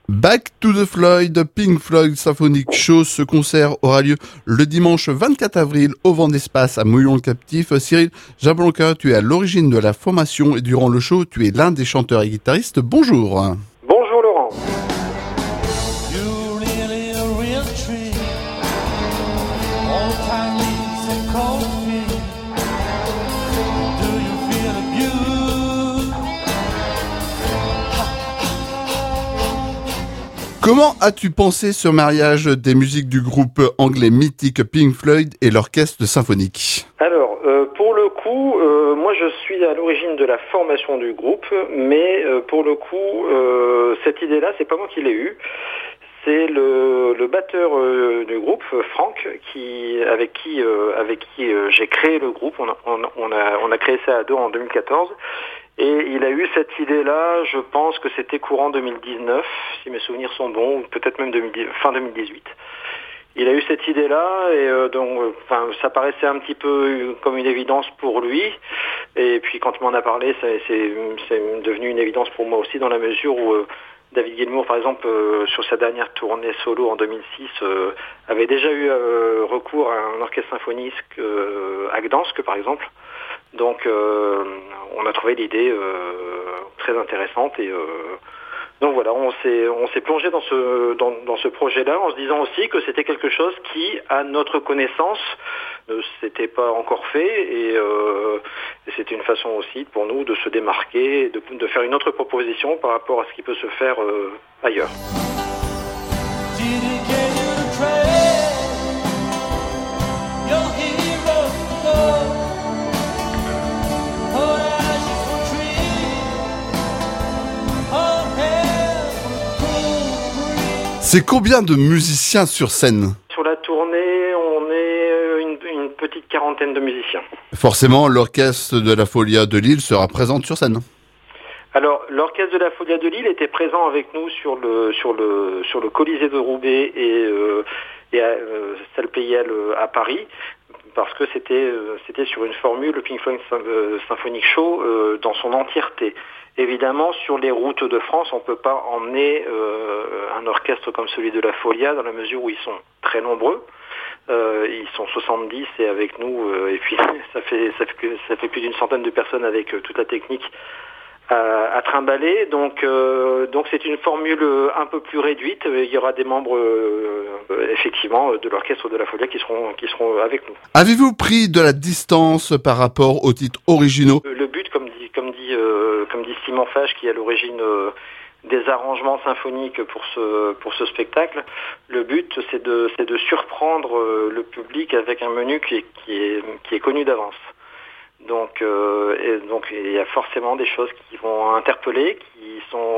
Back to the Floyd, Pink Floyd Symphonic Show. Ce concert aura lieu le dimanche 24 avril au Vent d'Espace à Mouillon-le-Captif. Cyril Jablonka, tu es à l'origine de la formation et durant le show, tu es l'un des chanteurs et guitaristes. Bonjour. Bonjour Laurent. Comment as-tu pensé ce mariage des musiques du groupe anglais mythique Pink Floyd et l'orchestre symphonique ? Alors, pour le coup, moi je suis à l'origine de la formation du groupe, mais pour le coup, cette idée-là, c'est pas moi qui l'ai eue. C'est le batteur du groupe, Franck, avec qui j'ai créé le groupe. On a créé ça à deux en 2014. Et il a eu cette idée-là, je pense que c'était courant 2019, si mes souvenirs sont bons, ou peut-être même fin 2018. Il a eu cette idée-là, et ça paraissait un petit peu comme une évidence pour lui. Et puis quand il m'en a parlé, c'est devenu une évidence pour moi aussi, dans la mesure où David Gilmour, par exemple, sur sa dernière tournée solo en 2006, avait déjà eu recours à un orchestre symphonique à Gdansk, par exemple. Donc on a trouvé l'idée très intéressante et donc voilà, on s'est plongé dans ce projet-là en se disant aussi que c'était quelque chose qui, à notre connaissance, ne s'était pas encore fait et c'était une façon aussi pour nous de se démarquer, de faire une autre proposition par rapport à ce qui peut se faire ailleurs. C'est combien de musiciens sur scène ? Sur la tournée, on est une petite quarantaine de musiciens. Forcément, l'orchestre de la Folia de Lille sera présent sur scène. Alors, l'orchestre de la Folia de Lille était présent avec nous sur le Colisée de Roubaix et à Salle Pleyel à Paris, parce que c'était sur une formule, le Pink Floyd Symphonic Show, dans son entièreté. Évidemment, sur les routes de France, on ne peut pas emmener un orchestre comme celui de la Folia, dans la mesure où ils sont très nombreux. Ils sont 70 et avec nous, et puis ça fait plus d'une centaine de personnes avec toute la technique à trimballer. Donc c'est une formule un peu plus réduite. Il y aura des membres effectivement de l'orchestre de la Folia qui seront avec nous. Avez-vous pris de la distance par rapport aux titres originaux ? Le but, comme dit Simon Fage, qui est à l'origine des arrangements symphoniques pour ce spectacle, le but c'est de surprendre le public avec un menu qui est connu d'avance. Donc il y a forcément des choses qui vont interpeller, qui sont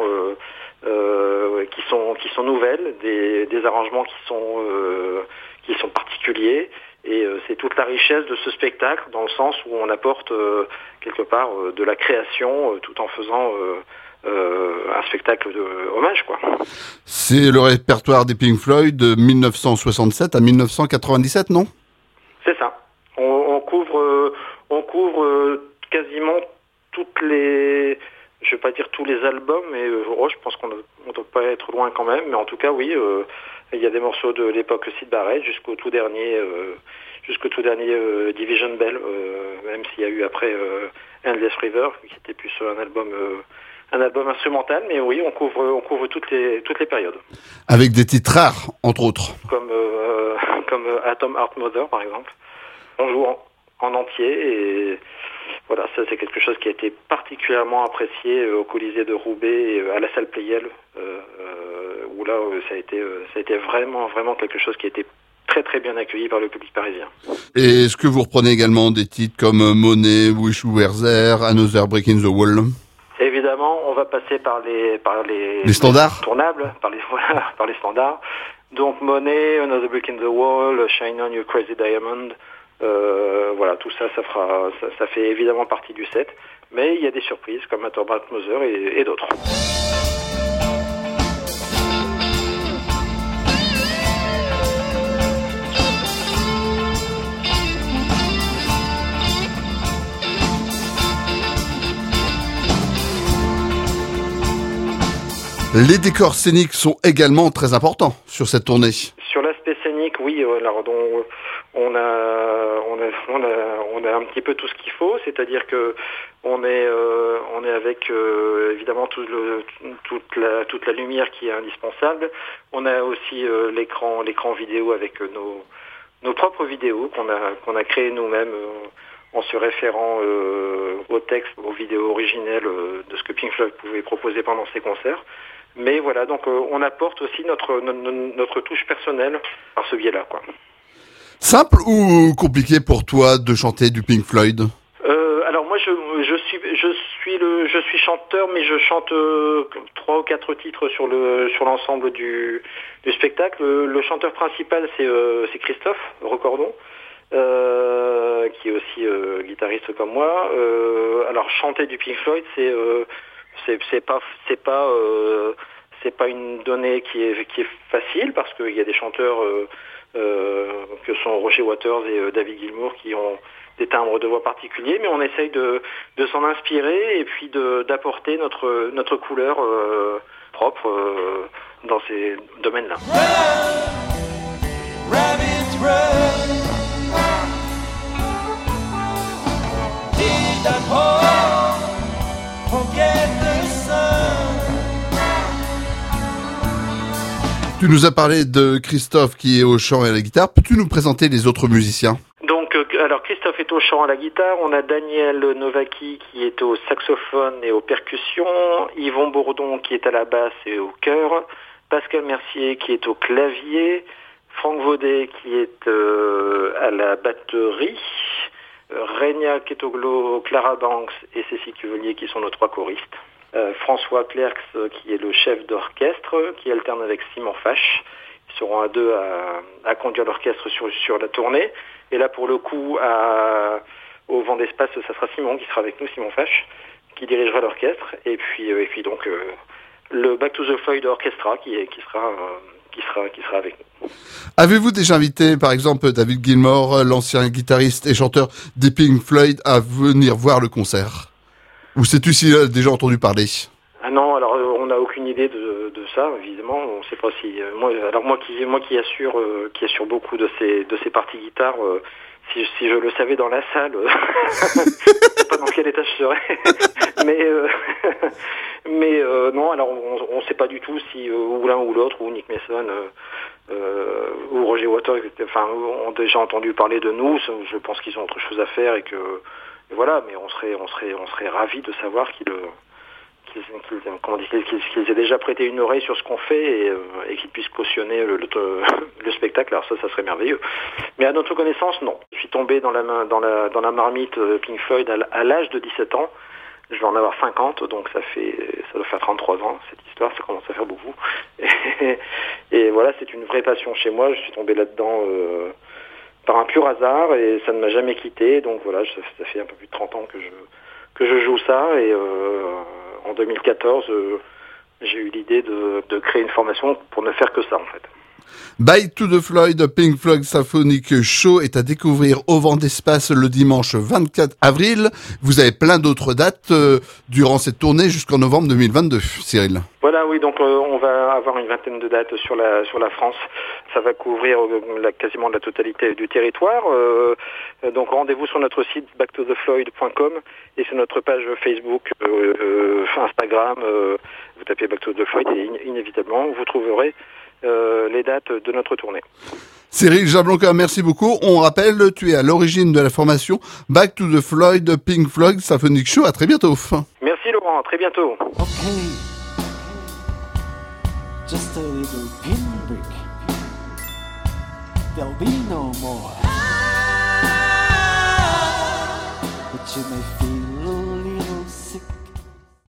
nouvelles, des arrangements qui sont particuliers. Et c'est toute la richesse de ce spectacle, dans le sens où on apporte quelque part de la création tout en faisant un spectacle de hommage, quoi. C'est le répertoire des Pink Floyd de 1967 à 1997, non ? C'est ça. On couvre quasiment toutes les... Je vais pas dire tous les albums, mais je pense qu'on ne doit pas être loin quand même. Mais en tout cas, oui, il y a des morceaux de l'époque Syd Barrett jusqu'au tout dernier Division Bell, même s'il y a eu après Endless River, qui était plus un album instrumental. Mais oui, on couvre toutes les périodes. Avec des titres rares, entre autres. Comme Atom Heart Mother, par exemple. On joue en entier et voilà, ça c'est quelque chose qui a été particulièrement apprécié au Colisée de Roubaix et à la Salle Pleyel, où là ça a été vraiment quelque chose qui a été très très bien accueilli par le public parisien. Et est-ce que vous reprenez également des titres comme Money, Wish You Were There, Another Brick in the Wall ? Évidemment, on va passer par les standards tournables, par les standards. Donc Money, Another Brick in the Wall, Shine On You Crazy Diamond. Voilà, tout ça fait évidemment partie du set, mais il y a des surprises comme Atom Heart Mother et d'autres. Les décors scéniques sont également très importants sur cette tournée. Sur l'aspect scénique, oui, alors on a un petit peu tout ce qu'il faut, c'est-à-dire que on est avec évidemment toute la lumière qui est indispensable. On a aussi l'écran vidéo avec nos propres vidéos qu'on a créées nous-mêmes en se référant au texte, aux vidéos originelles de ce que Pink Floyd pouvait proposer pendant ses concerts. Mais voilà, donc on apporte aussi notre touche personnelle par ce biais-là, quoi. Simple ou compliqué pour toi de chanter du Pink Floyd ? Alors moi je suis chanteur, mais je chante 3 ou 4 titres sur l'ensemble du spectacle. Le chanteur principal c'est Christophe Recordon, qui est aussi guitariste comme moi. Alors chanter du Pink Floyd c'est pas une donnée qui est facile, parce qu'il y a des chanteurs que sont Roger Waters et David Gilmour qui ont des timbres de voix particuliers, mais on essaye de s'en inspirer et puis d'apporter notre couleur propre dans ces domaines-là. Tu nous as parlé de Christophe qui est au chant et à la guitare. Peux-tu nous présenter les autres musiciens ? Donc, alors Christophe est au chant et à la guitare. On a Daniel Novaki qui est au saxophone et aux percussions. Yvon Bourdon qui est à la basse et au chœur. Pascal Mercier qui est au clavier. Franck Vaudet qui est à la batterie. Renia Ketoglo, Clara Banks et Cécile Cuvelier qui sont nos 3 choristes. François Clercs qui est le chef d'orchestre, qui alterne avec Simon Fache. Ils seront à 2 à conduire l'orchestre sur la tournée. Et là, pour le coup, au Vent d'Espace, ça sera Simon qui sera avec nous, Simon Fache, qui dirigera l'orchestre. Et puis donc le Back to the Floyd Orchestra qui sera avec nous. Avez-vous déjà invité, par exemple, David Gilmour, l'ancien guitariste et chanteur des Pink Floyd, à venir voir le concert ? Ou sais-tu s'il a déjà entendu parler ? Ah non, alors on n'a aucune idée de ça, évidemment. On ne sait pas si moi qui assure beaucoup de ces parties guitare, si je le savais dans la salle, je sais pas dans quel état je serais. mais non, alors on sait pas du tout si ou l'un ou l'autre, ou Nick Mason ou Roger Waters, ont déjà entendu parler de nous. Je pense qu'ils ont autre chose à faire et voilà, mais on serait ravis de savoir qu'ils aient déjà prêté une oreille sur ce qu'on fait et qu'ils puissent cautionner le spectacle. Alors ça serait merveilleux. Mais à notre connaissance, non. Je suis tombé dans la marmite Pink Floyd à l'âge de 17 ans. Je vais en avoir 50, donc ça doit faire 33 ans, cette histoire, ça commence à faire beaucoup. Et voilà, c'est une vraie passion chez moi. Je suis tombé là-dedans par un pur hasard et ça ne m'a jamais quitté. Donc voilà, ça fait un peu plus de 30 ans que je joue ça. Et en 2014, j'ai eu l'idée de créer une formation pour ne faire que ça, en fait. Back to the Floyd Pink Floyd Symphonic Show est à découvrir au Vent d'Espace le dimanche 24 avril. Vous avez plein d'autres dates durant cette tournée jusqu'en novembre 2022, Cyril. Voilà, oui, donc on va avoir une vingtaine de dates sur la France. Ça va couvrir quasiment la totalité du territoire. Donc rendez-vous sur notre site backtothefloyd.com et sur notre page Facebook, Instagram. Vous tapez Back to the Floyd et inévitablement vous trouverez les dates de notre tournée. Cyril Jablonka, merci beaucoup. On rappelle, tu es à l'origine de la formation Back to the Floyd Pink Floyd Symphonic Show. À très bientôt. Merci Laurent, à très bientôt. Okay. Just a little pinprick. There'll be no more. But you may feel